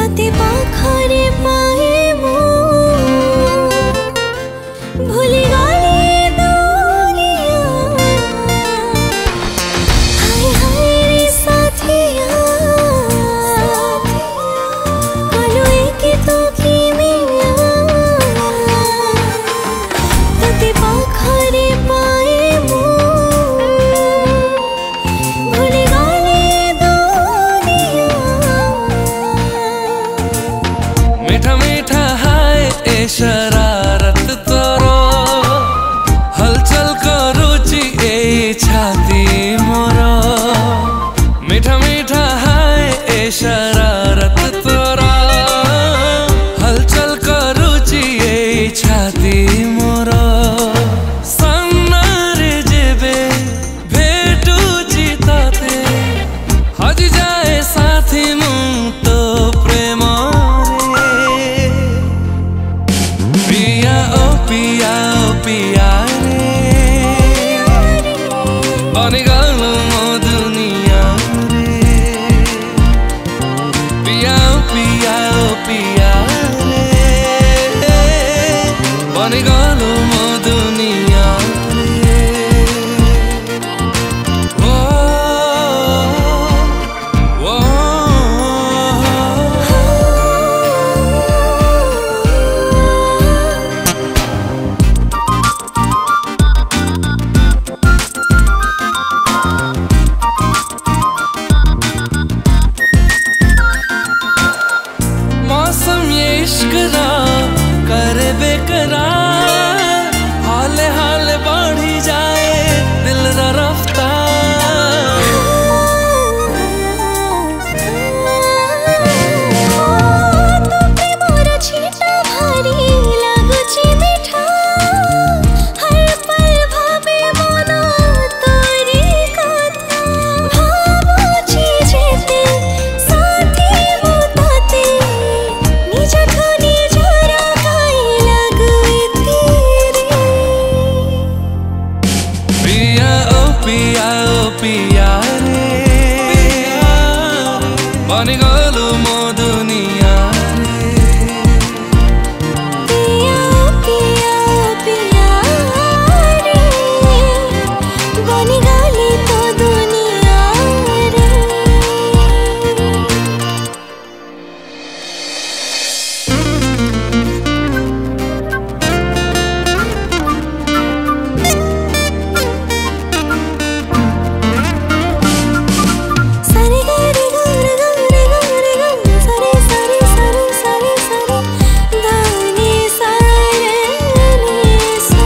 तोते पाखरे पाए मो भूली गली दुनिया। हाय हाय रे साथिया कलु एक तो की मिया तोते पाखरे पाए मो भूली गली दुनिया। मीठा मीठा हाय ए शरारत तोरो हलचल करूची ए छाती मोरो। मीठा मीठा हाय ए शरारत तोरो हलचल करूची ए छाती मोरो। सामनारे जेबे भेटुची ताते हजि जाए साथी मु तो प्रेम पिया ओ पिया ओ पिया रे बनिगलु मो दुनिया रे। पिया ओ पिया ओ पिया रे बनिगलु मो दुनिया रे। ओ ओ मौसम ये इश्क रा करे बेकरार हाले हाले बढ़ी जाए दिल रा रफ्तार। तो प्रेमर छीटा भारी लागुची मिठा हर पल भावे मन तोरी कथा। भावुची जेते साथी मो ताते निजठु निजर गाई लागु एतिरे। पिया ओ पिया ओ पिया रे बनिगलु मो दुनिया रे। पिया पिया पिया रे बनिगली तो दुनिया रे। सरे गरे गरे गरे गरे गरे सरे सरे सरे सरे सरे दानी सारे नी सा।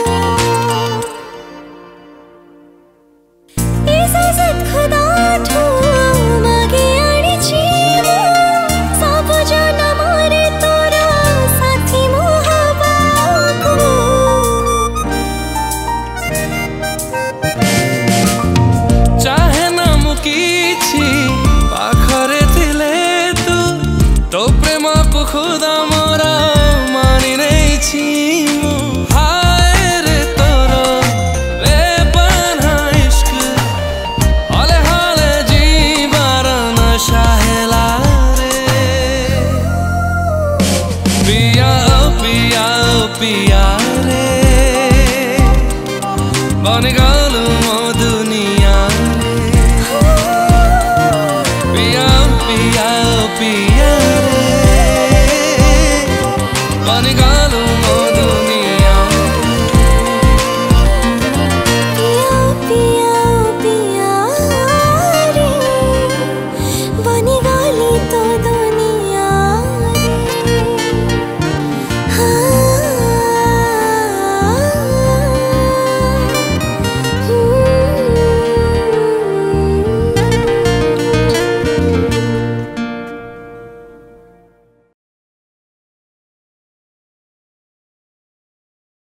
इजाजत खुदा ठो मागे आड़ीची मो सब जना मारे तोरा साथी मो हवाको। चाहे ना मु किछि पाखरे थिले तू तो प्रेम खुदा